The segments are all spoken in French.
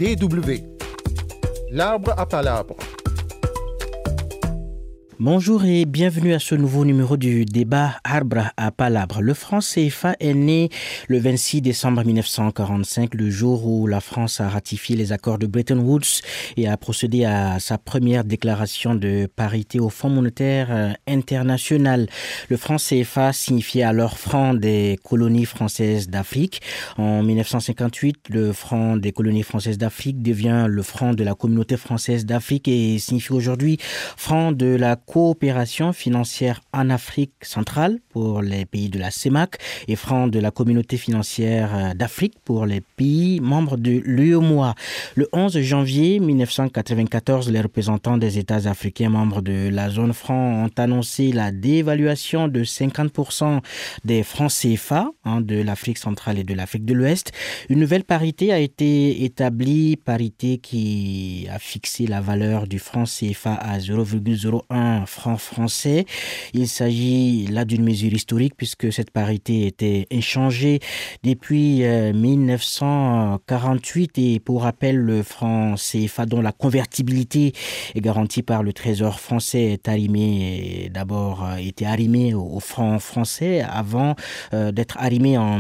DW. L'arbre à palabres. Bonjour et bienvenue à ce nouveau numéro du débat Arbre à Palabre. Le franc CFA est né le 26 décembre 1945, le jour où la France a ratifié les accords de Bretton Woods et a procédé à sa première déclaration de parité au Fonds monétaire international. Le franc CFA signifiait alors franc des colonies françaises d'Afrique. En 1958, le franc des colonies françaises d'Afrique devient le franc de la communauté française d'Afrique et signifie aujourd'hui franc de la coopération financière en Afrique centrale pour les pays de la CEMAC et franc de la communauté financière d'Afrique pour les pays membres de l'UEMOA. Le 11 janvier 1994, les représentants des États africains membres de la zone franc ont annoncé la dévaluation de 50% des francs CFA de l'Afrique centrale et de l'Afrique de l'Ouest. Une nouvelle parité a été établie, parité qui a fixé la valeur du franc CFA à 0,01 francs français. Il s'agit là d'une mesure historique puisque cette parité était inchangée depuis 1948 et pour rappel, le franc CFA dont la convertibilité est garantie par le Trésor français est était arrimé au franc français avant d'être arrimé en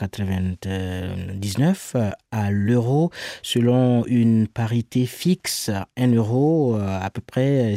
1999 à l'euro selon une parité fixe, 1 euro à peu près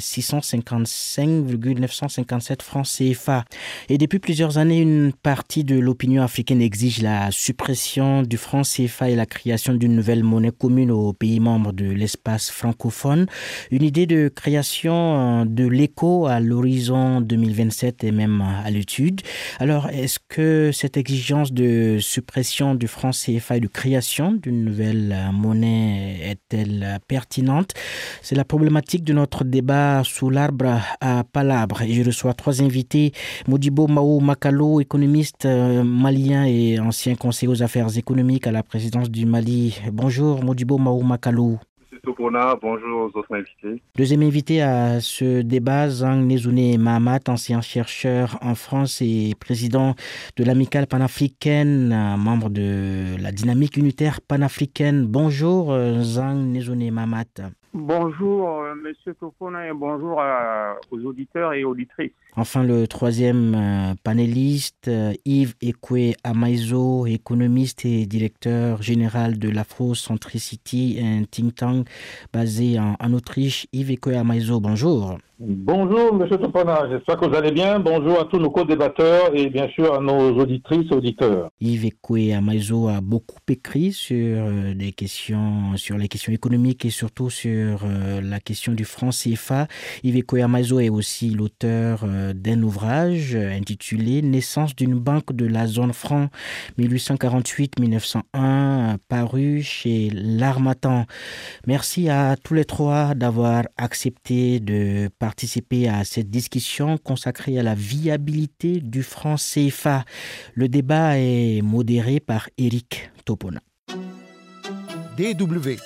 655,957 francs CFA. Et depuis plusieurs années, une partie de l'opinion africaine exige la suppression du franc CFA et la création d'une nouvelle monnaie commune aux pays membres de l'espace francophone. Une idée de création de l'éco à l'horizon 2027 est même à l'étude. Alors, est-ce que cette exigence de suppression du franc CFA et de création d'une nouvelle monnaie est-elle pertinente? C'est la problématique de notre débat sous l'arbre à Palabre. Et je reçois 3 invités. Modibo Mao Makalo, économiste malien et ancien conseiller aux affaires économiques à la présidence du Mali. Bonjour Modibo Mao Makalo. Topona, bonjour aux autres invités. Deuxième invité à ce débat, Zhang Nezouné Mahamat, ancien chercheur en France et président de l'Amicale panafricaine, membre de la dynamique unitaire panafricaine. Bonjour Zhang Nezouné Mahamat. Bonjour Monsieur Topona et bonjour aux auditeurs et auditrices. Enfin, le troisième panéliste, Yves Ekwe Amaizo, économiste et directeur général de l'Afrocentricity, un think tank basé en Autriche. Yves Ekwe Amaizo, bonjour. Bonjour M. Topona, j'espère que vous allez bien. Bonjour à tous nos co-débatteurs et bien sûr à nos auditrices et auditeurs. Yves Ekwe Amaizo a beaucoup écrit sur les questions économiques et surtout sur la question du franc CFA. Yves Ekwe Amaizo est aussi l'auteur d'un ouvrage intitulé « Naissance d'une banque de la zone franc 1848-1901 » paru chez L'Harmattan. Merci à tous les trois d'avoir accepté de participer à cette discussion consacrée à la viabilité du franc CFA. Le débat est modéré par Eric Topona. DW.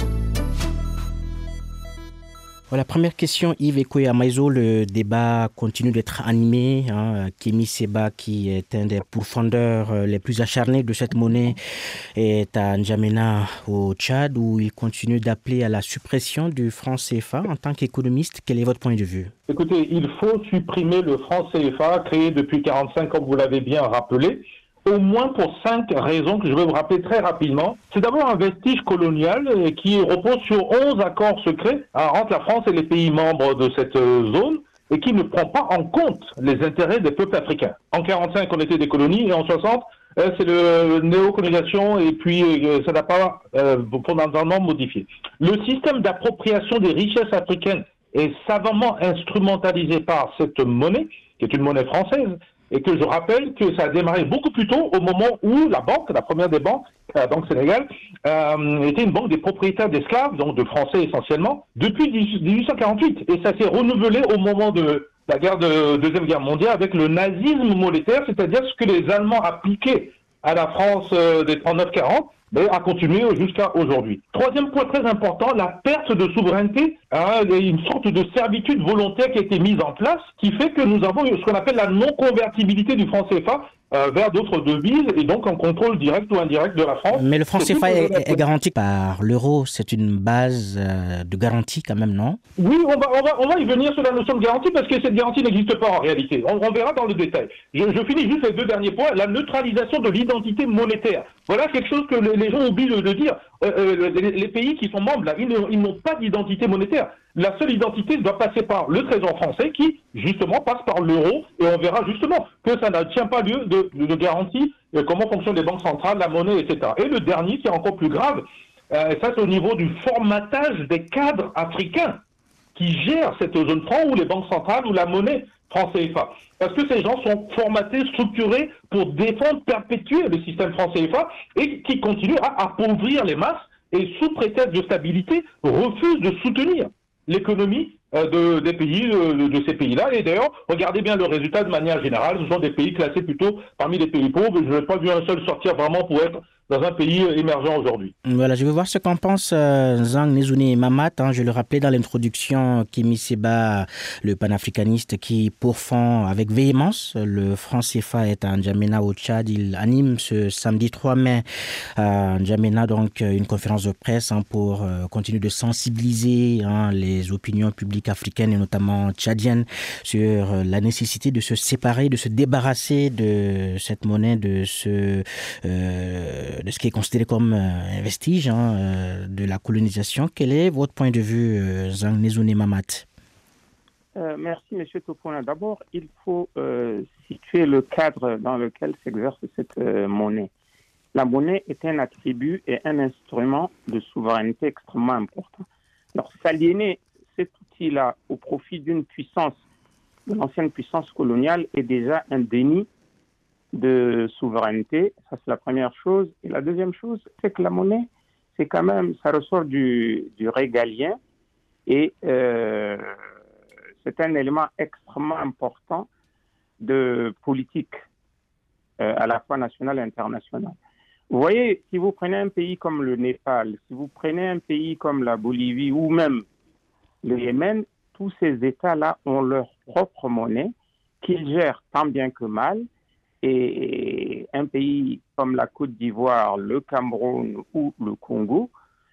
Voilà, première question, Yves Ekwe Amaizo, le débat continue d'être animé. Kémy Séba, qui est un des pourfendeurs les plus acharnés de cette monnaie, est à N'Djamena au Tchad, où il continue d'appeler à la suppression du franc CFA. En tant qu'économiste, quel est votre point de vue? Écoutez, il faut supprimer le franc CFA, créé depuis 1945, comme vous l'avez bien rappelé, au moins pour 5 raisons que je vais vous rappeler très rapidement. C'est d'abord un vestige colonial qui repose sur 11 accords secrets entre la France et les pays membres de cette zone et qui ne prend pas en compte les intérêts des peuples africains. En 1945, on était des colonies et en 1960, c'est le néocolonisation et puis ça n'a pas fondamentalement modifié. Le système d'appropriation des richesses africaines est savamment instrumentalisé par cette monnaie, qui est une monnaie française, et que je rappelle que ça a démarré beaucoup plus tôt au moment où la banque, la première des banques, la Banque sénégale, était une banque des propriétaires d'esclaves, donc de Français essentiellement, depuis 1848. Et ça s'est renouvelé au moment de la Deuxième Guerre mondiale avec le nazisme monétaire, c'est-à-dire ce que les Allemands appliquaient à la France des 39-40, a continué jusqu'à aujourd'hui. Troisième point très important, la perte de souveraineté, une sorte de servitude volontaire qui a été mise en place, qui fait que nous avons ce qu'on appelle la non-convertibilité du franc CFA vers d'autres devises et donc un contrôle direct ou indirect de la France. Mais le franc CFA est garanti par l'euro. C'est une base de garantie quand même, non? Oui, on va y venir sur la notion de garantie parce que cette garantie n'existe pas en réalité. On verra dans le détail. Je finis juste les deux derniers points. La neutralisation de l'identité monétaire. Voilà quelque chose que les gens oublient de dire. Les pays qui sont membres, là, ils n'ont pas d'identité monétaire. La seule identité doit passer par le Trésor français qui, justement, passe par l'euro. Et on verra justement que ça ne tient pas lieu de garantie comment fonctionnent les banques centrales, la monnaie, etc. Et le dernier, qui est encore plus grave, ça c'est au niveau du formatage des cadres africains qui gèrent cette zone franc ou les banques centrales ou la monnaie franc CFA. Parce que ces gens sont formatés, structurés pour défendre, perpétuer le système franc CFA et qui continuent à appauvrir les masses et sous prétexte de stabilité refusent de soutenir l'économie des pays, de ces pays-là. Et d'ailleurs, regardez bien le résultat de manière générale. Ce sont des pays classés plutôt parmi les pays pauvres. Je n'ai pas vu un seul sortir vraiment pour être dans un pays émergent aujourd'hui. Voilà, je veux voir ce qu'en pense Zhang Nezouni Mamat. Je le rappelais dans l'introduction, Kémy Séba, le panafricaniste qui pourfend avec véhémence le franc CFA est à N'Djamena au Tchad. Il anime ce samedi 3 mai à N'Djamena donc une conférence de presse pour continuer de sensibiliser les opinions publiques africaines et notamment tchadiennes sur la nécessité de se séparer, de se débarrasser de cette monnaie, de ce qui est considéré comme un vestige de la colonisation. Quel est votre point de vue, Zhang Nezouni Mamat? Merci, M. Tofona. D'abord, il faut situer le cadre dans lequel s'exerce cette monnaie. La monnaie est un attribut et un instrument de souveraineté extrêmement important. Alors, s'aliéner cet outil-là au profit d'une puissance, de l'ancienne puissance coloniale, est déjà un déni de souveraineté. Ça, c'est la première chose. Et la deuxième chose, c'est que la monnaie, c'est quand même, ça ressort du régalien et c'est un élément extrêmement important de politique à la fois nationale et internationale. Vous voyez, si vous prenez un pays comme le Népal, si vous prenez un pays comme la Bolivie ou même le Yémen, tous ces États-là ont leur propre monnaie qu'ils gèrent tant bien que mal. Et un pays comme la Côte d'Ivoire, le Cameroun ou le Congo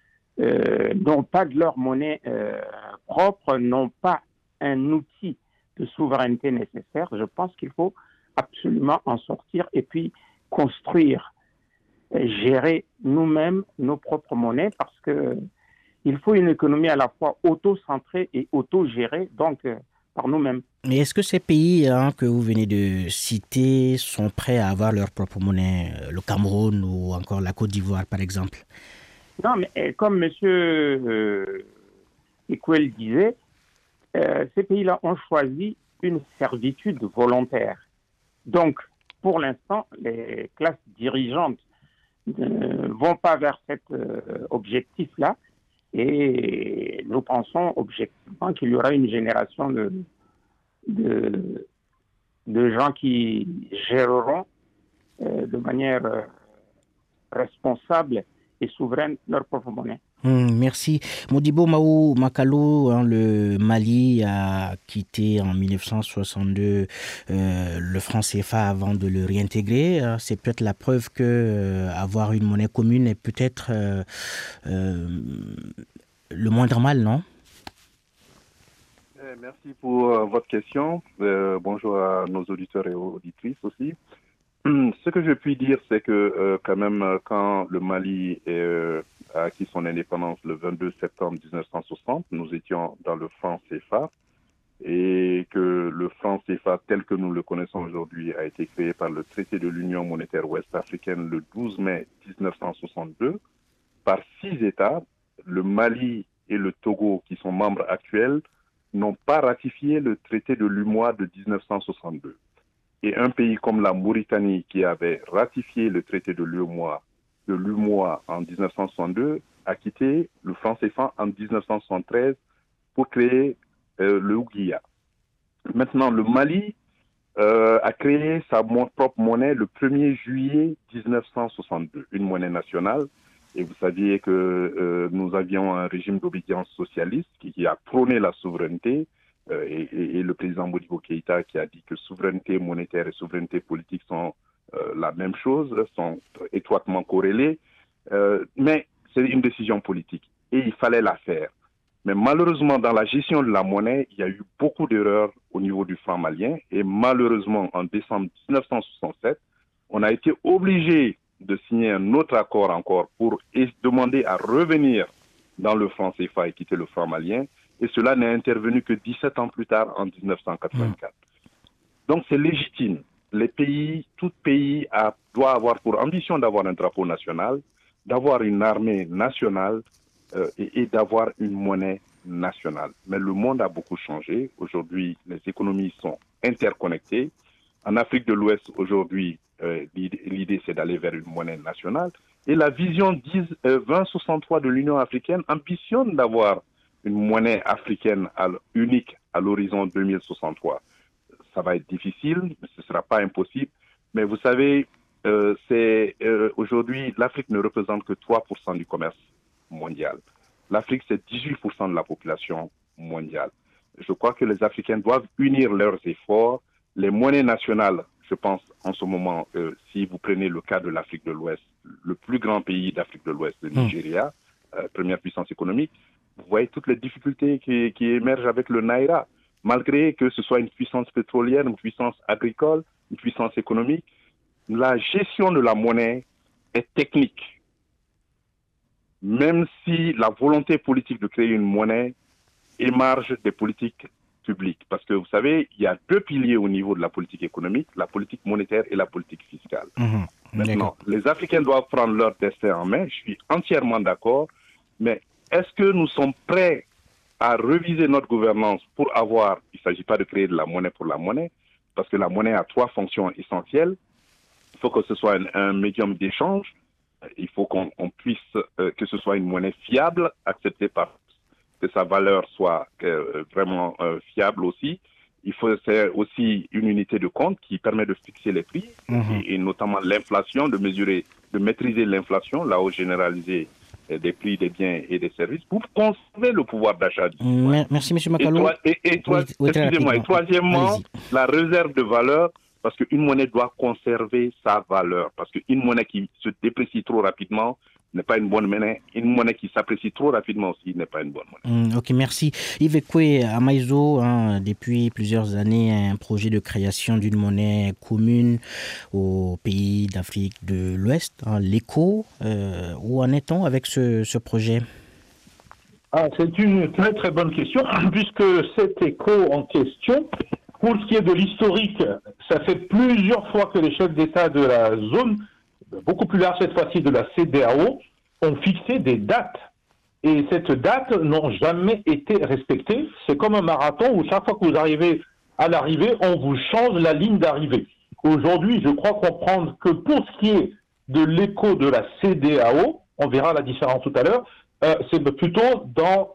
n'ont pas de leur monnaie propre, n'ont pas un outil de souveraineté nécessaire. Je pense qu'il faut absolument en sortir et puis construire, gérer nous-mêmes nos propres monnaies parce qu'il faut une économie à la fois auto-centrée et auto-gérée, donc par nous-mêmes. Mais est-ce que ces pays que vous venez de citer sont prêts à avoir leur propre monnaie, le Cameroun ou encore la Côte d'Ivoire par exemple? Non, mais comme M. Ekwel disait, ces pays-là ont choisi une servitude volontaire. Donc, pour l'instant, les classes dirigeantes ne vont pas vers cet objectif-là et nous pensons objectivement qu'il y aura une génération de gens qui géreront de manière responsable et souveraine leur propre monnaie. Merci. Modibo Maou Makalo, le Mali a quitté en 1962 le franc CFA avant de le réintégrer. C'est peut-être la preuve que avoir une monnaie commune est peut-être le moindre mal, non? Merci pour votre question. Bonjour à nos auditeurs et auditrices aussi. Ce que je puis dire, c'est que quand même, quand le Mali a acquis son indépendance le 22 septembre 1960, nous étions dans le franc CFA et que le franc CFA tel que nous le connaissons aujourd'hui a été créé par le traité de l'Union monétaire ouest-africaine le 12 mai 1962 par 6 États. Le Mali et le Togo, qui sont membres actuels, n'ont pas ratifié le traité de l'UMOA de 1962. Et un pays comme la Mauritanie, qui avait ratifié le traité de l'UMOA en 1962, a quitté le franc CFA en 1973 pour créer le Ouguiya. Maintenant, le Mali a créé sa propre monnaie le 1er juillet 1962, une monnaie nationale. Et vous saviez que nous avions un régime d'obédience socialiste qui a prôné la souveraineté et le président Modibo Keïta qui a dit que souveraineté monétaire et souveraineté politique sont la même chose, sont étroitement corrélées, mais c'est une décision politique et il fallait la faire. Mais malheureusement, dans la gestion de la monnaie, il y a eu beaucoup d'erreurs au niveau du franc malien et malheureusement, en décembre 1967, on a été obligé de signer un autre accord encore pour demander à revenir dans le franc CFA et quitter le franc malien. Et cela n'est intervenu que 17 ans plus tard, en 1984. Donc c'est légitime. Tout pays doit avoir pour ambition d'avoir un drapeau national, d'avoir une armée nationale et d'avoir une monnaie nationale. Mais le monde a beaucoup changé. Aujourd'hui, les économies sont interconnectées. En Afrique de l'Ouest, aujourd'hui, l'idée c'est d'aller vers une monnaie nationale. Et la vision 2063 de l'Union africaine ambitionne d'avoir une monnaie africaine unique à l'horizon 2063. Ça va être difficile, mais ce ne sera pas impossible. Mais vous savez, aujourd'hui, l'Afrique ne représente que 3% du commerce mondial. L'Afrique, c'est 18% de la population mondiale. Je crois que les Africains doivent unir leurs efforts. Les monnaies nationales, je pense en ce moment, si vous prenez le cas de l'Afrique de l'Ouest, le plus grand pays d'Afrique de l'Ouest, le Nigeria, première puissance économique, vous voyez toutes les difficultés qui émergent avec le Naira. Malgré que ce soit une puissance pétrolière, une puissance agricole, une puissance économique, la gestion de la monnaie est technique. Même si la volonté politique de créer une monnaie émarge des politiques publiques. Parce que vous savez, il y a deux piliers au niveau de la politique économique, la politique monétaire et la politique fiscale. Maintenant, les Africains doivent prendre leur destin en main, je suis entièrement d'accord, mais est-ce que nous sommes prêts à reviser notre gouvernance pour il ne s'agit pas de créer de la monnaie pour la monnaie, parce que la monnaie a trois fonctions essentielles. Il faut que ce soit un médium d'échange, il faut qu'on puisse, que ce soit une monnaie fiable, acceptée par que sa valeur soit vraiment fiable aussi. Il faut faire aussi une unité de compte qui permet de fixer les prix, et notamment l'inflation, de maîtriser l'inflation, la hausse généralisée des prix des biens et des services pour conserver le pouvoir d'achat. Merci, M. Makalo. Excusez-moi. Et troisièmement, la réserve de valeur, parce qu'une monnaie doit conserver sa valeur. Parce qu'une monnaie qui se déprécie trop rapidement n'est pas une bonne monnaie. Une monnaie qui s'apprécie trop rapidement aussi n'est pas une bonne monnaie. Ok, merci. Yves Ekwe Amaïzo, depuis plusieurs années, un projet de création d'une monnaie commune aux pays d'Afrique de l'Ouest, l'ECO. Où en est-on avec ce projet ? C'est une très très bonne question, puisque cet ECO en question, pour ce qui est de l'historique, ça fait plusieurs fois que les chefs d'État de la zone, beaucoup plus large cette fois-ci de la CEDEAO, ont fixé des dates. Et ces dates n'ont jamais été respectées. C'est comme un marathon où chaque fois que vous arrivez à l'arrivée, on vous change la ligne d'arrivée. Aujourd'hui, je crois comprendre que pour ce qui est de l'écho de la CEDEAO, on verra la différence tout à l'heure, c'est plutôt dans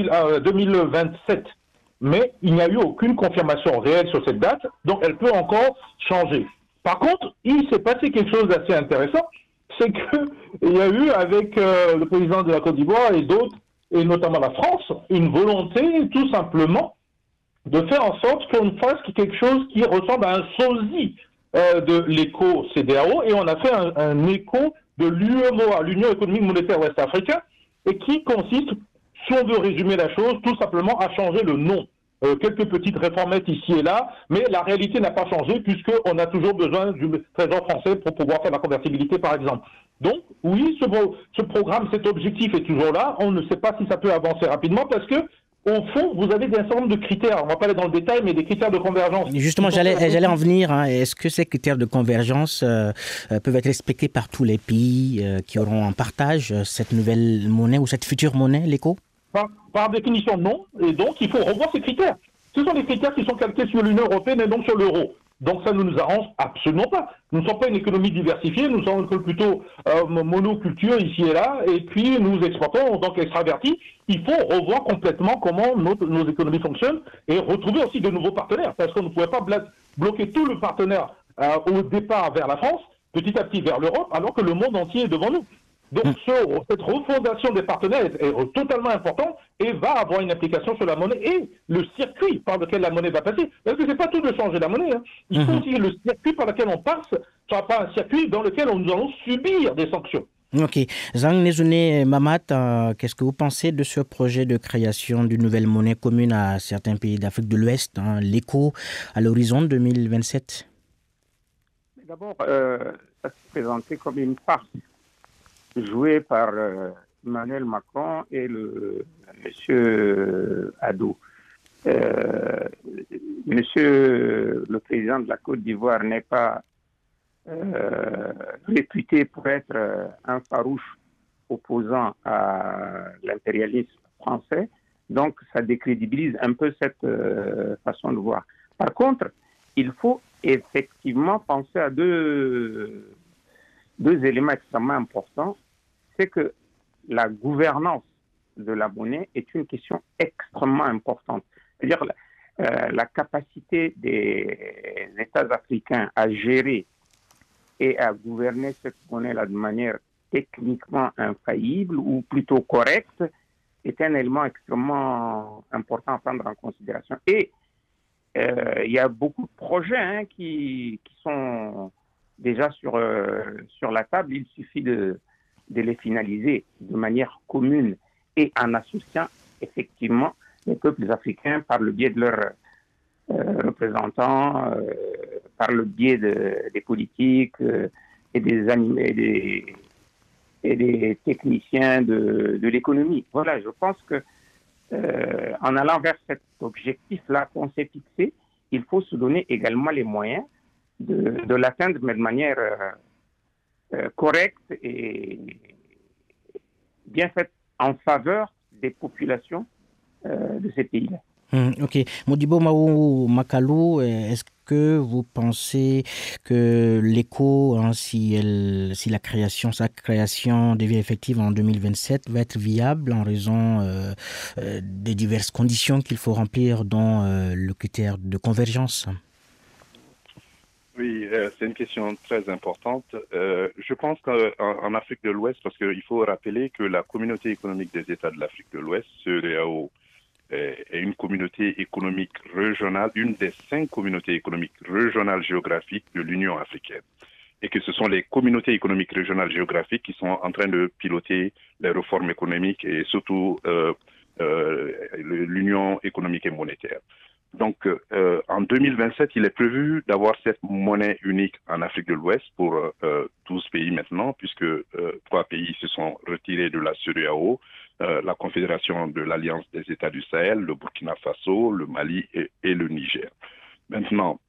2027. Mais il n'y a eu aucune confirmation réelle sur cette date, donc elle peut encore changer. Par contre, il s'est passé quelque chose d'assez intéressant, c'est qu'il y a eu avec le président de la Côte d'Ivoire et d'autres, et notamment la France, une volonté tout simplement de faire en sorte qu'on fasse quelque chose qui ressemble à un sosie de l'éco CEDEAO, et on a fait un écho de l'UEMOA, l'Union économique monétaire ouest-africaine, et qui consiste, si on veut résumer la chose, tout simplement à changer le nom. Quelques petites réformettes ici et là, mais la réalité n'a pas changé puisqu'on a toujours besoin du trésor français pour pouvoir faire la convertibilité, par exemple. Donc, oui, ce programme, cet objectif est toujours là. On ne sait pas si ça peut avancer rapidement parce que, au fond, vous avez un certain nombre de critères. On ne va pas aller dans le détail, mais des critères de convergence. Justement, j'allais en venir. Est-ce que ces critères de convergence peuvent être respectés par tous les pays qui auront en partage cette nouvelle monnaie ou cette future monnaie, l'éco ? Par définition, non. Et donc, il faut revoir ces critères. Ce sont des critères qui sont calqués sur l'Union européenne et donc sur l'euro. Donc, ça ne nous arrange absolument pas. Nous ne sommes pas une économie diversifiée, nous sommes plutôt monoculture ici et là, et puis nous exportons en tant qu'extravertis. Il faut revoir complètement comment nos économies fonctionnent et retrouver aussi de nouveaux partenaires, parce qu'on ne pouvait pas bloquer tout le partenaire au départ vers la France, petit à petit vers l'Europe, alors que le monde entier est devant nous. Donc cette refondation des partenaires est totalement importante et va avoir une implication sur la monnaie et le circuit par lequel la monnaie va passer. Parce que c'est pas tout de changer la monnaie. Hein. Il faut aussi que le circuit par lequel on passe soit pas un circuit dans lequel nous allons subir des sanctions. Ok. Zhang Nezune Mamat, qu'est-ce que vous pensez de ce projet de création d'une nouvelle monnaie commune à certains pays d'Afrique de l'Ouest, l'ECO, à l'horizon 2027? D'abord, ça s'est présenté comme une farce jouée par Emmanuel Macron et le monsieur Addo. Monsieur le président de la Côte d'Ivoire n'est pas réputé pour être un farouche opposant à l'impérialisme français, donc ça décrédibilise un peu cette façon de voir. Par contre, il faut effectivement penser à deux éléments extrêmement importants. C'est que la gouvernance de la monnaie est une question extrêmement importante. C'est-à-dire la capacité des États africains à gérer et à gouverner cette monnaie-là de manière techniquement infaillible ou plutôt correcte est un élément extrêmement important à prendre en considération. Et il y a beaucoup de projets qui sont déjà sur la table. Il suffit de les finaliser de manière commune et en associant effectivement les peuples africains par le biais de leurs représentants, par le biais des politiques et des techniciens de l'économie. Voilà, je pense que en allant vers cet objectif-là qu'on s'est fixé, il faut se donner également les moyens de l'atteindre, mais de manière correcte et bien faite en faveur des populations de ces pays-là. Ok. Modibo Maou Makalou, est-ce que vous pensez que l'ECO, si sa création devient effective en 2027, va être viable en raison des diverses conditions qu'il faut remplir, dont le critère de convergence? Oui, c'est une question très importante. Je pense qu'en Afrique de l'Ouest, parce qu'il faut rappeler que la communauté économique des États de l'Afrique de l'Ouest, CEDEAO, est une communauté économique régionale, une des 5 communautés économiques régionales géographiques de l'Union africaine. Et que ce sont les communautés économiques régionales géographiques qui sont en train de piloter les réformes économiques et surtout l'Union économique et monétaire. Donc, en 2027, il est prévu d'avoir cette monnaie unique en Afrique de l'Ouest pour 12 pays maintenant, puisque 3 pays se sont retirés de la CEDEAO, la Confédération de l'Alliance des États du Sahel, le Burkina Faso, le Mali et le Niger. Maintenant,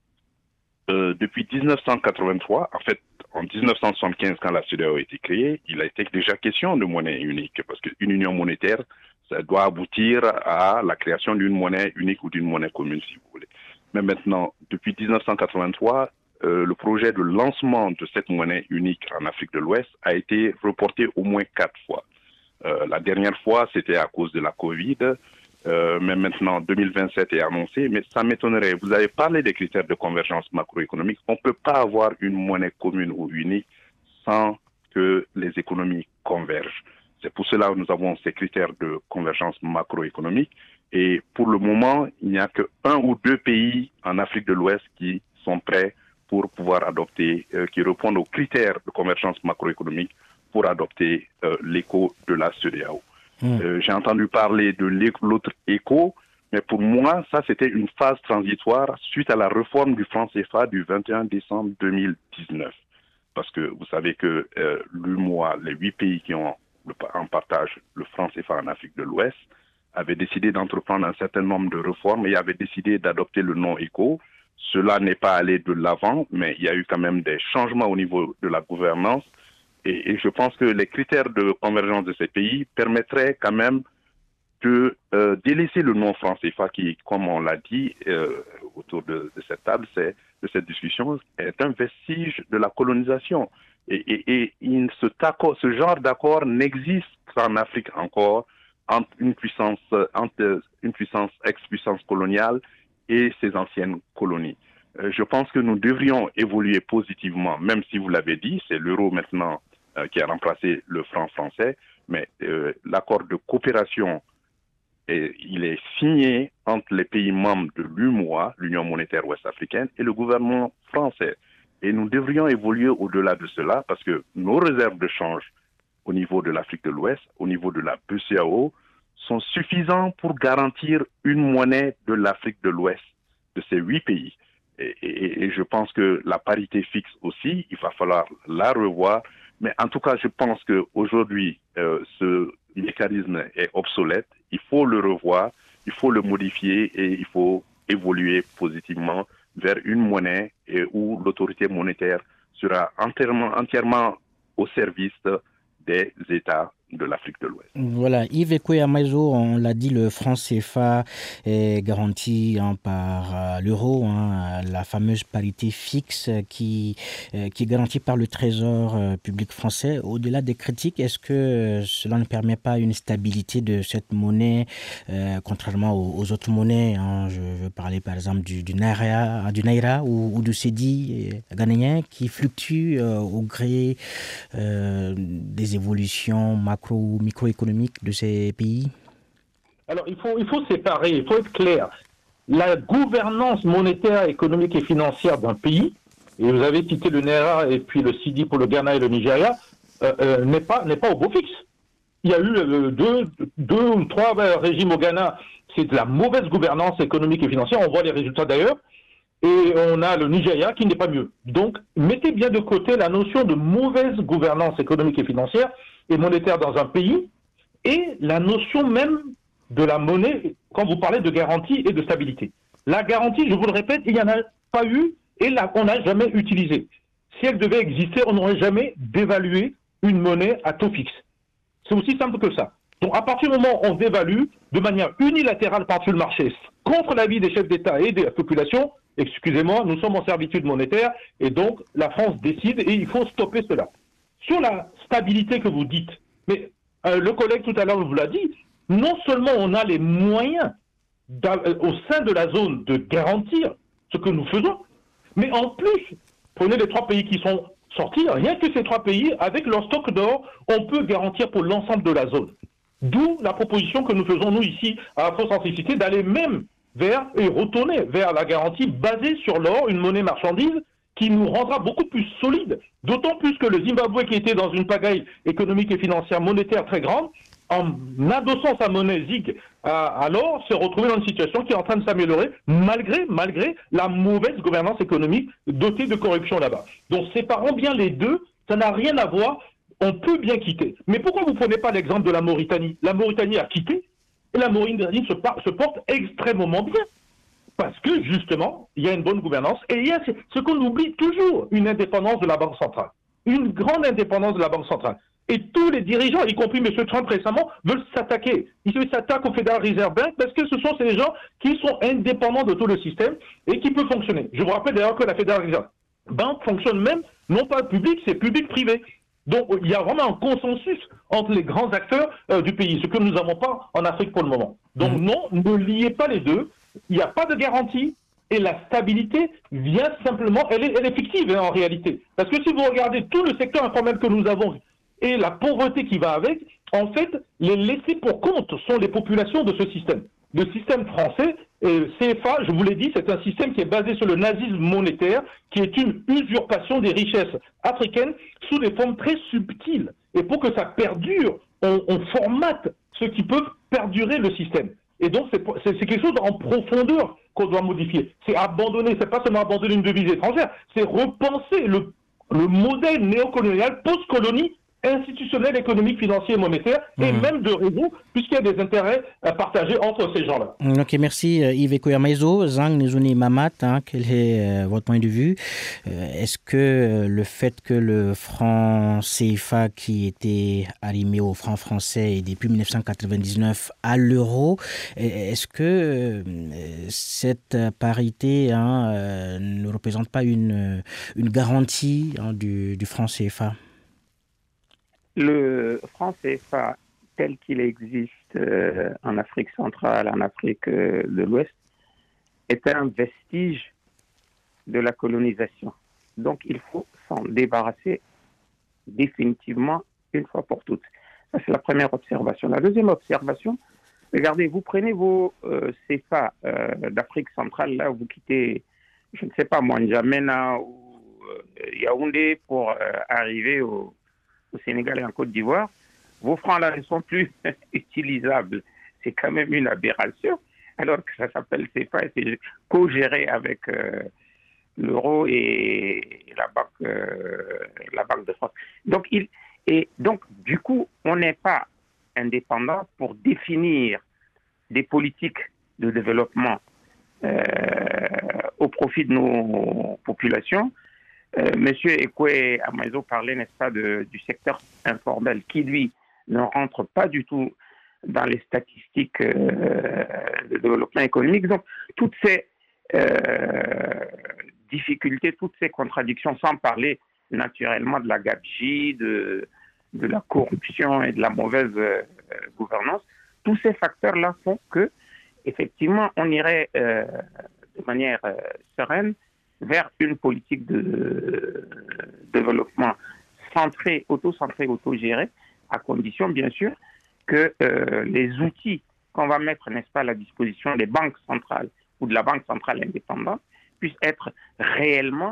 depuis 1983, en fait, en 1975, quand la CEDEAO a été créée, il a été déjà question de monnaie unique, parce qu'une union monétaire, ça doit aboutir à la création d'une monnaie unique ou d'une monnaie commune, si vous voulez. Mais maintenant, depuis 1983, le projet de lancement de cette monnaie unique en Afrique de l'Ouest a été reporté au moins 4 fois. La dernière fois, c'était à cause de la Covid, mais maintenant, 2027 est annoncé, mais ça m'étonnerait. Vous avez parlé des critères de convergence macroéconomique. On ne peut pas avoir une monnaie commune ou unique sans que les économies convergent. C'est pour cela que nous avons ces critères de convergence macroéconomique. Et pour le moment, il n'y a que 1 ou 2 pays en Afrique de l'Ouest qui sont prêts pour pouvoir adopter, qui répondent aux critères de convergence macroéconomique pour adopter l'ECO de la CEDEAO. J'ai entendu parler de l'autre ECO, mais pour moi, ça c'était une phase transitoire suite à la réforme du franc CFA du 21 décembre 2019. Parce que vous savez que l'UMOA, les 8 pays qui ont en partage le franc CFA en Afrique de l'Ouest, avaient décidé d'entreprendre un certain nombre de réformes et avaient décidé d'adopter le nom ECO. Cela n'est pas allé de l'avant, mais il y a eu quand même des changements au niveau de la gouvernance. Et je pense que les critères de convergence de ces pays permettraient quand même de délaisser le nom franc CFA qui, comme on l'a dit autour de cette table, de cette discussion, est un vestige de la colonisation. Et ce genre d'accord n'existe qu'en Afrique encore entre une puissance ex-puissance coloniale et ses anciennes colonies. Je pense que nous devrions évoluer positivement, même si vous l'avez dit, c'est l'euro maintenant qui a remplacé le franc français, mais l'accord de coopération, il est signé entre les pays membres de l'UMOA, l'Union monétaire ouest-africaine, et le gouvernement français. Et nous devrions évoluer au-delà de cela parce que nos réserves de change au niveau de l'Afrique de l'Ouest, au niveau de la BCEAO, sont suffisants pour garantir une monnaie de l'Afrique de l'Ouest, de ces 8 pays. Et je pense que la parité fixe aussi, il va falloir la revoir. Mais en tout cas, je pense qu'aujourd'hui, ce mécanisme est obsolète. Il faut le revoir, il faut le modifier et il faut évoluer positivement vers une monnaie où l'autorité monétaire sera entièrement au service des États de l'Afrique de l'Ouest. Voilà, Yves Ekoya-Maizo, on l'a dit, le franc CFA est garanti par l'euro, la fameuse parité fixe qui est garantie par le Trésor public français. Au-delà des critiques, est-ce que cela ne permet pas une stabilité de cette monnaie, contrairement aux autres monnaies, je veux parler par exemple du Naira ou du Cedi ghanéen qui fluctuent au gré des évolutions microéconomique de ces pays? Alors, il faut séparer, il faut être clair. La gouvernance monétaire, économique et financière d'un pays, et vous avez cité le Naira et puis le Cedi pour le Ghana et le Nigeria, n'est pas au beau fixe. Il y a eu deux ou trois régimes au Ghana, c'est de la mauvaise gouvernance économique et financière, on voit les résultats d'ailleurs, et on a le Nigeria qui n'est pas mieux. Donc, mettez bien de côté la notion de mauvaise gouvernance économique et financière et monétaire dans un pays, et la notion même de la monnaie, quand vous parlez de garantie et de stabilité. La garantie, je vous le répète, il n'y en a pas eu, et on n'a jamais utilisé. Si elle devait exister, on n'aurait jamais dévalué une monnaie à taux fixe. C'est aussi simple que ça. Donc à partir du moment où on dévalue de manière unilatérale par-dessus le marché, contre l'avis des chefs d'État et des populations, excusez-moi, nous sommes en servitude monétaire, et donc la France décide, et il faut stopper cela. Sur la stabilité que vous dites, mais le collègue tout à l'heure vous l'a dit, non seulement on a les moyens au sein de la zone de garantir ce que nous faisons, mais en plus, prenez les 3 pays qui sont sortis, rien que ces 3 pays, avec leur stock d'or, on peut garantir pour l'ensemble de la zone. D'où la proposition que nous faisons, nous, ici, à Afrocentricité, d'aller même retourner vers la garantie basée sur l'or, une monnaie marchandise, qui nous rendra beaucoup plus solide, d'autant plus que le Zimbabwe, qui était dans une pagaille économique et financière monétaire très grande, en adossant sa monnaie ZIG à l'or, s'est retrouvé dans une situation qui est en train de s'améliorer, malgré la mauvaise gouvernance économique dotée de corruption là-bas. Donc séparons bien les deux, ça n'a rien à voir, on peut bien quitter. Mais pourquoi vous ne prenez pas l'exemple de la Mauritanie? La Mauritanie a quitté, et la Mauritanie se porte extrêmement bien. Parce que, justement, il y a une bonne gouvernance et il y a ce qu'on oublie toujours, une indépendance de la Banque centrale. Une grande indépendance de la Banque centrale. Et tous les dirigeants, y compris M. Trump récemment, veulent s'attaquer. Ils s'attaquent au Federal Reserve Bank parce que ce sont ces gens qui sont indépendants de tout le système et qui peuvent fonctionner. Je vous rappelle d'ailleurs que la Federal Reserve Bank fonctionne même, non pas public, c'est public-privé. Donc, il y a vraiment un consensus entre les grands acteurs du pays, ce que nous n'avons pas en Afrique pour le moment. Donc, non, ne liez pas les deux. Il n'y a pas de garantie et la stabilité vient simplement, elle est fictive en réalité. Parce que si vous regardez tout le secteur informel que nous avons et la pauvreté qui va avec, en fait, les laissés pour compte sont les populations de ce système. Le système français, CFA, je vous l'ai dit, c'est un système qui est basé sur le nazisme monétaire, qui est une usurpation des richesses africaines sous des formes très subtiles. Et pour que ça perdure, on formate ce qui peut perdurer le système. Et donc, c'est quelque chose en profondeur qu'on doit modifier. C'est abandonner, c'est pas seulement abandonner une devise étrangère, c'est repenser le modèle néocolonial post-colonie institutionnel, économique, financier et monétaire, et même de réseau, puisqu'il y a des intérêts partagés entre ces gens-là. Ok, merci Yves Ekoya-Maizo. Zhang Nezouni Mamat, quel est votre point de vue? Est-ce que le fait que le franc CFA qui était arrimé au franc français et depuis 1999 à l'euro, est-ce que cette parité ne représente pas une garantie du franc CFA? Le franc CFA tel qu'il existe en Afrique centrale, en Afrique de l'Ouest, est un vestige de la colonisation. Donc il faut s'en débarrasser définitivement une fois pour toutes. Ça, c'est la première observation. La deuxième observation, regardez, vous prenez vos CFA d'Afrique centrale, là, vous quittez, je ne sais pas, N'Djamena ou Yaoundé pour arriver au Sénégal et en Côte d'Ivoire. Vos francs là ne sont plus utilisables. C'est quand même une aberration, alors que ça s'appelle CFA et c'est co-géré avec l'euro et la Banque de France. Donc, du coup, on n'est pas indépendant pour définir des politiques de développement au profit de nos populations. Monsieur Ekwe Amazo parlait, n'est-ce pas, du secteur informel qui, lui, ne rentre pas du tout dans les statistiques de développement économique. Donc, toutes ces difficultés, toutes ces contradictions, sans parler naturellement de la gabegie, de la corruption et de la mauvaise gouvernance, tous ces facteurs-là font que, effectivement, on irait de manière sereine vers une politique de développement centrée, auto-gérée, à condition, bien sûr, que les outils qu'on va mettre, n'est-ce pas, à la disposition des banques centrales ou de la banque centrale indépendante puissent être réellement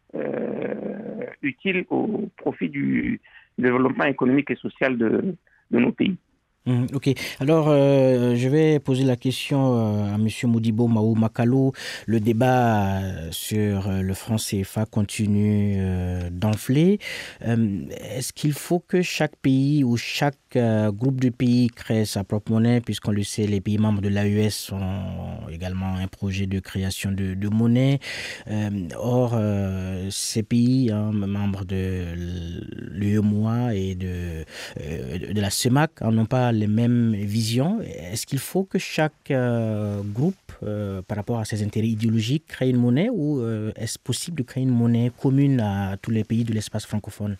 utiles au profit du développement économique et social de nos pays. Ok. Alors, je vais poser la question à M. Modibo Mao Makalo. Le débat sur le franc CFA continue d'enfler. Est-ce qu'il faut que chaque pays ou chaque groupe de pays crée sa propre monnaie, puisqu'on le sait, les pays membres de l'AES ont également un projet de création de monnaie. Or, ces pays, membres de l'UEMOA et de la CEMAC, n'ont pas les mêmes visions. Est-ce qu'il faut que chaque groupe, par rapport à ses intérêts idéologiques, crée une monnaie, ou est-ce possible de créer une monnaie commune à tous les pays de l'espace francophone?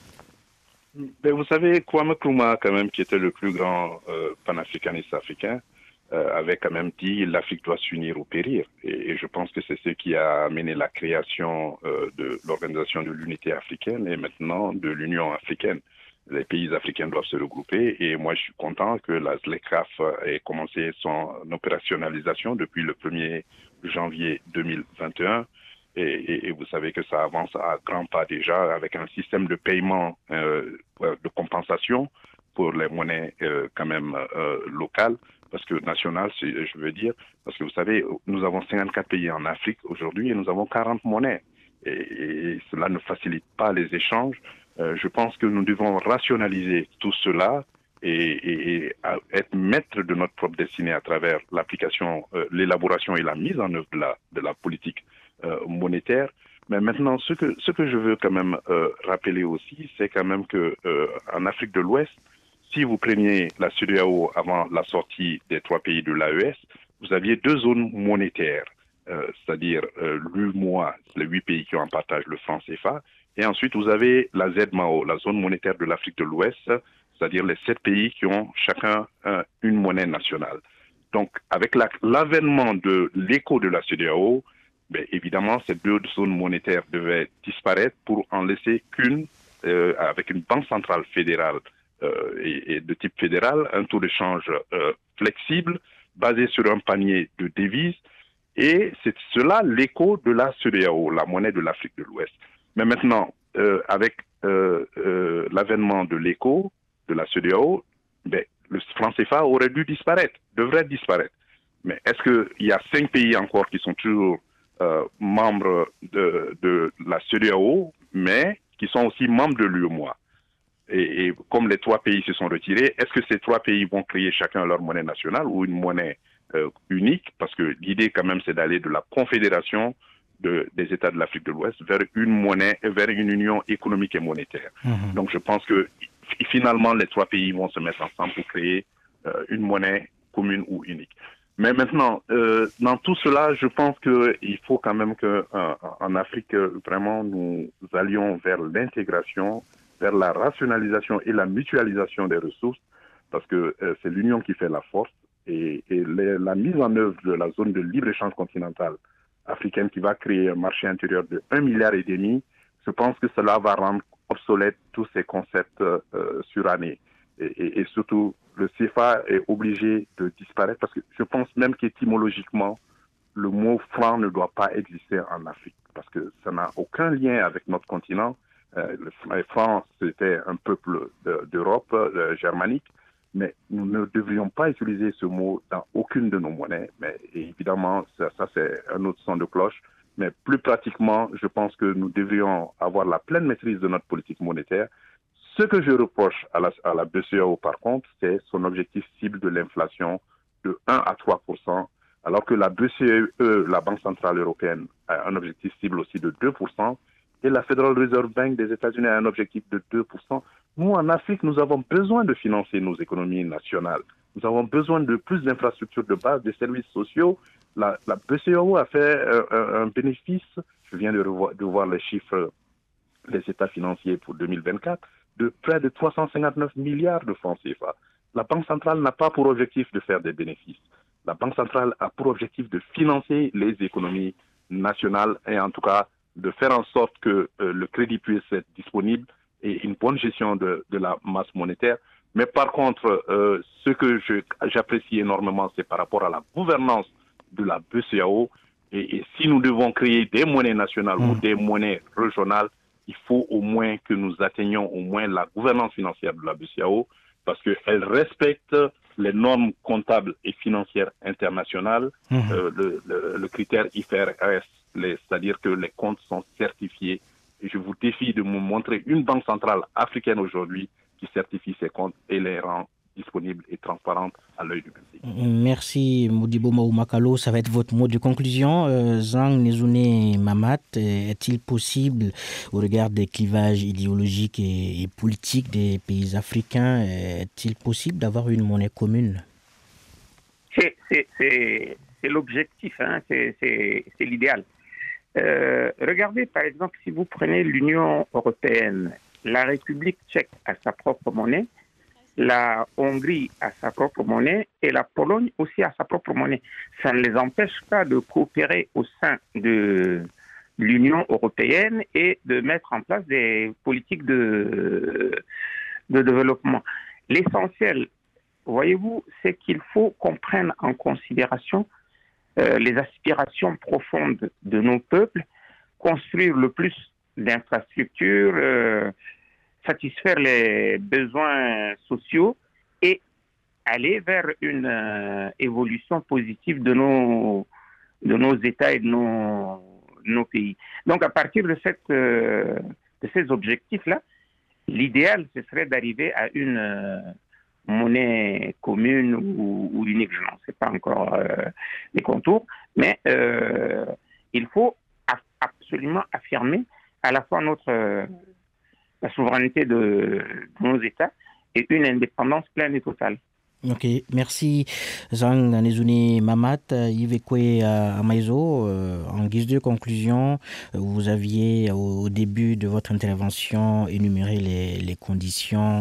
Ben, vous savez, Kwame Nkrumah, quand même, qui était le plus grand panafricaniste africain, avait quand même dit « l'Afrique doit s'unir ou périr ». Et je pense que c'est ce qui a amené la création de l'Organisation de l'Unité africaine et maintenant de l'Union africaine. Les pays africains doivent se regrouper et moi je suis content que la ZLECAf ait commencé son opérationnalisation depuis le 1er janvier 2021 et vous savez que ça avance à grands pas déjà avec un système de paiement de compensation pour les monnaies quand même locales, parce que nationales, je veux dire, parce que vous savez, nous avons 54 pays en Afrique aujourd'hui et nous avons 40 monnaies et cela ne facilite pas les échanges. Je pense que nous devons rationaliser tout cela et être maître de notre propre destinée à travers l'application, l'élaboration et la mise en œuvre de la politique monétaire. Mais maintenant, ce que je veux quand même rappeler aussi, c'est quand même que en Afrique de l'Ouest, si vous preniez la CEDEAO avant la sortie des 3 pays de l'AES, vous aviez 2 zones monétaires, c'est-à-dire l'UMOA, les 8 pays qui ont en partage le franc CFA. Et ensuite, vous avez la ZMAO, la zone monétaire de l'Afrique de l'Ouest, c'est-à-dire les 7 pays qui ont chacun une monnaie nationale. Donc, avec l'avènement de l'écho de la CEDEAO, ben, évidemment, ces 2 zones monétaires devaient disparaître pour en laisser qu'une, avec une banque centrale fédérale et de type fédéral, un taux de change flexible, basé sur un panier de devises. Et c'est cela l'écho de la CEDEAO, la monnaie de l'Afrique de l'Ouest. Mais maintenant, avec l'avènement de l'écho de la CEDEAO, ben, le franc CFA aurait dû disparaître, devrait disparaître. Mais est-ce qu'il y a 5 pays encore qui sont toujours membres de la CEDEAO, mais qui sont aussi membres de l'UEMOA? Et comme les 3 pays se sont retirés, est-ce que ces 3 pays vont créer chacun leur monnaie nationale ou une monnaie unique? Parce que l'idée quand même, c'est d'aller de la confédération des États de l'Afrique de l'Ouest vers une monnaie, vers une union économique et monétaire. Mmh. Donc je pense que finalement les 3 pays vont se mettre ensemble pour créer une monnaie commune ou unique. Mais maintenant, dans tout cela, je pense qu'il faut quand même qu'en Afrique, vraiment, nous allions vers l'intégration, vers la rationalisation et la mutualisation des ressources, parce que c'est l'union qui fait la force, et la mise en œuvre de la zone de libre-échange continentale africaine qui va créer un marché intérieur de 1,5 milliard, je pense que cela va rendre obsolètes tous ces concepts surannés. Et surtout, le CFA est obligé de disparaître parce que je pense même qu'étymologiquement, le mot franc ne doit pas exister en Afrique parce que ça n'a aucun lien avec notre continent. Les Francs, c'était un peuple d'Europe germanique, mais nous ne devrions pas utiliser ce mot dans aucune de nos monnaies. Mais évidemment, ça c'est un autre son de cloche. Mais plus pratiquement, je pense que nous devrions avoir la pleine maîtrise de notre politique monétaire. Ce que je reproche à la BCEAO, par contre, c'est son objectif cible de l'inflation de 1 à 3%, alors que la BCE, la Banque Centrale Européenne, a un objectif cible aussi de 2%, et la Federal Reserve Bank des États-Unis a un objectif de 2%. Nous, en Afrique, nous avons besoin de financer nos économies nationales. Nous avons besoin de plus d'infrastructures de base, des services sociaux. La BCEAO a fait un bénéfice, je viens de voir les chiffres des états financiers pour 2024, de près de 359 milliards de francs CFA. La Banque centrale n'a pas pour objectif de faire des bénéfices. La Banque centrale a pour objectif de financer les économies nationales et en tout cas de faire en sorte que le crédit puisse être disponible et une bonne gestion de la masse monétaire. Mais par contre, ce que j'apprécie énormément, c'est par rapport à la gouvernance de la BCEAO. Et si nous devons créer des monnaies nationales ou des monnaies régionales, il faut au moins que nous atteignions au moins la gouvernance financière de la BCEAO parce qu'elle respecte les normes comptables et financières internationales, le critère IFRS, c'est-à-dire que les comptes sont certifiés. Et je vous défie de me montrer une banque centrale africaine aujourd'hui qui certifie ses comptes et les rend disponibles et transparentes à l'œil du public. Merci Modibo Maoumakalo. Ça va être votre mot de conclusion. Zang Nezoune Mamat, est-il possible, au regard des clivages idéologiques et politiques des pays africains, est-il possible d'avoir une monnaie commune? C'est l'objectif, hein, c'est l'idéal. Regardez, par exemple, si vous prenez l'Union européenne, la République tchèque a sa propre monnaie, la Hongrie a sa propre monnaie et la Pologne aussi a sa propre monnaie. Ça ne les empêche pas de coopérer au sein de l'Union européenne et de mettre en place des politiques de développement. L'essentiel, voyez-vous, c'est qu'il faut qu'on prenne en considération les aspirations profondes de nos peuples, construire le plus d'infrastructures, satisfaire les besoins sociaux et aller vers une évolution positive de nos États et de nos pays. Donc, à partir de ces objectifs-là, l'idéal, ce serait d'arriver à une monnaie commune ou unique. Je n'en sais pas encore les contours, mais il faut absolument affirmer à la fois la souveraineté de nos États et une indépendance pleine et totale. Ok, merci Zang Nezoune Mamat. Yvekwe Amaizo, en guise de conclusion, vous aviez au début de votre intervention énuméré les conditions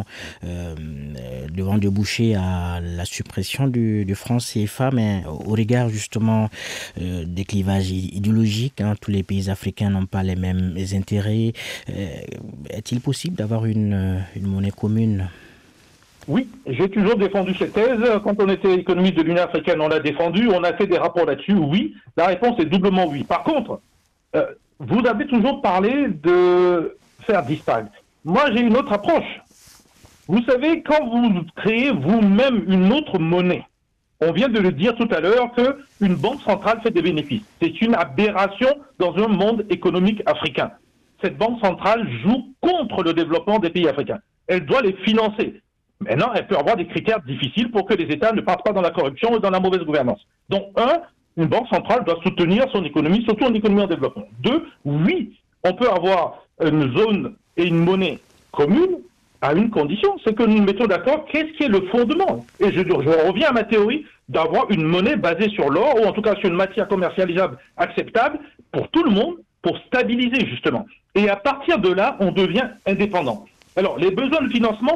devant déboucher à la suppression du franc CFA, mais au regard justement des clivages idéologiques, tous les pays africains n'ont pas les mêmes intérêts. Est-il possible d'avoir une monnaie commune ? Oui, j'ai toujours défendu cette thèse. Quand on était économiste de l'Union africaine, on l'a défendu. On a fait des rapports là-dessus. Oui, la réponse est doublement oui. Par contre, vous avez toujours parlé de faire disparaître. Moi, j'ai une autre approche. Vous savez, quand vous créez vous-même une autre monnaie, on vient de le dire tout à l'heure qu'une banque centrale fait des bénéfices. C'est une aberration dans un monde économique africain. Cette banque centrale joue contre le développement des pays africains. Elle doit les financer. Maintenant, elle peut avoir des critères difficiles pour que les États ne partent pas dans la corruption ou dans la mauvaise gouvernance. Donc, une banque centrale doit soutenir son économie, surtout en économie en développement. 2, oui, on peut avoir une zone et une monnaie commune à une condition, c'est que nous nous mettons d'accord qu'est-ce qui est le fondement. Et je reviens à ma théorie d'avoir une monnaie basée sur l'or, ou en tout cas sur une matière commercialisable acceptable pour tout le monde, pour stabiliser justement. Et à partir de là, on devient indépendant. Alors, les besoins de financement,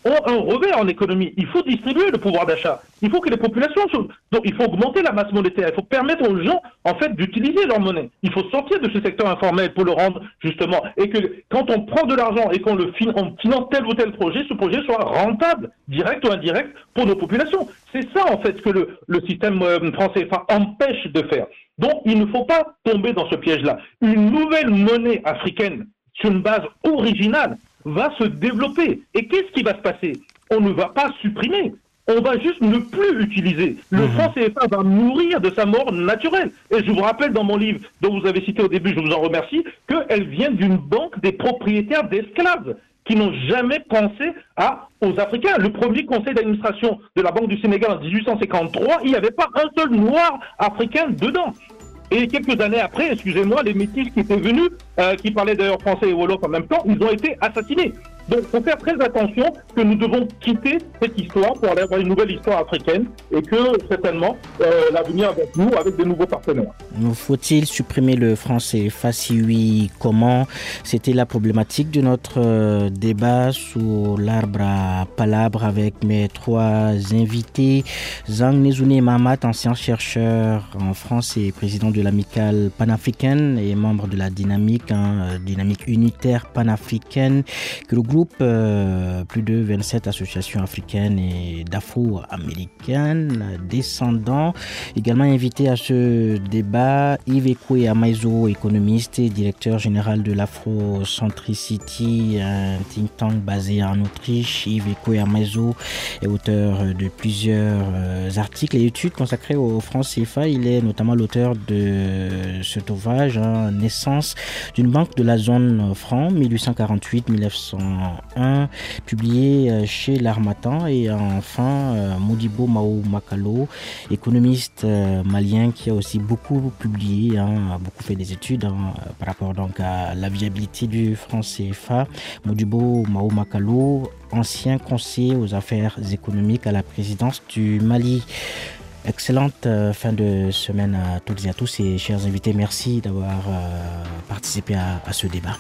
ont un revers en économie. Il faut distribuer le pouvoir d'achat. Il faut que les populations... Donc, il faut augmenter la masse monétaire. Il faut permettre aux gens, en fait, d'utiliser leur monnaie. Il faut sortir de ce secteur informel pour le rendre, justement... Et que quand on prend de l'argent et qu'on finance tel ou tel projet, ce projet soit rentable, direct ou indirect, pour nos populations. C'est ça, en fait, ce que le système franc CFA empêche de faire. Donc, il ne faut pas tomber dans ce piège-là. Une nouvelle monnaie africaine, sur une base originale, va se développer. Et qu'est-ce qui va se passer? On ne va pas supprimer. On va juste ne plus utiliser. Le franc CFA va mourir de sa mort naturelle. Et je vous rappelle dans mon livre, dont vous avez cité au début, je vous en remercie, qu'elle vient d'une banque des propriétaires d'esclaves qui n'ont jamais pensé aux Africains. Le premier conseil d'administration de la Banque du Sénégal en 1853, il n'y avait pas un seul noir africain dedans. Et quelques années après, excusez-moi, les métis qui étaient venus, qui parlaient d'ailleurs français et wolof en même temps, ils ont été assassinés. Donc, il faut faire très attention que nous devons quitter cette histoire pour aller avoir une nouvelle histoire africaine et que, certainement, l'avenir avec nous, avec de nouveaux partenaires. Faut-il supprimer le franc CFA? Si oui, comment? C'était la problématique de notre débat sous l'arbre à palabres avec mes trois invités. Zhang Nezoune Mahamat, ancien chercheur en France et président de l'amicale panafricaine et membre de la dynamique unitaire panafricaine, que le groupe plus de 27 associations africaines et d'afro-américaines descendants. Également invité à ce débat, Yves Ekwe Amaizo, économiste et directeur général de l'Afrocentricity, un think tank basé en Autriche. Yves Ekwe Amaizo est auteur de plusieurs articles et études consacrés au franc CFA. Il est notamment l'auteur de cet ouvrage, Naissance d'une banque de la zone franc, 1848-1901, publié chez l'Harmattan. Et enfin, Modibo Mao Makalo, économiste malien qui a aussi beaucoup publié, beaucoup fait des études par rapport donc à la viabilité du franc CFA. Modibo Mao Makalo, ancien conseiller aux affaires économiques à la présidence du Mali. Excellente fin de semaine à toutes et à tous et chers invités, merci d'avoir participé à ce débat.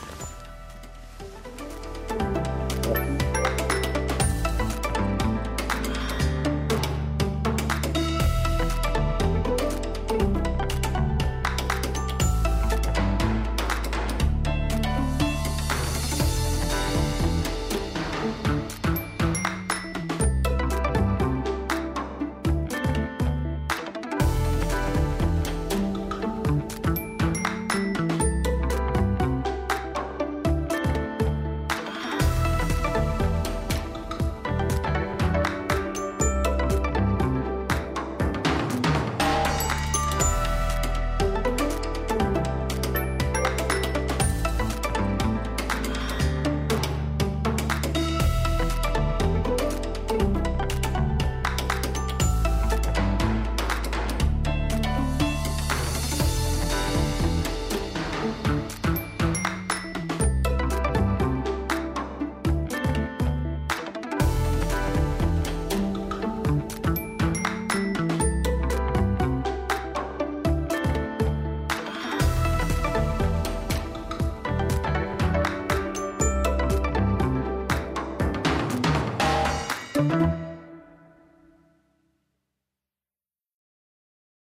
Thank you.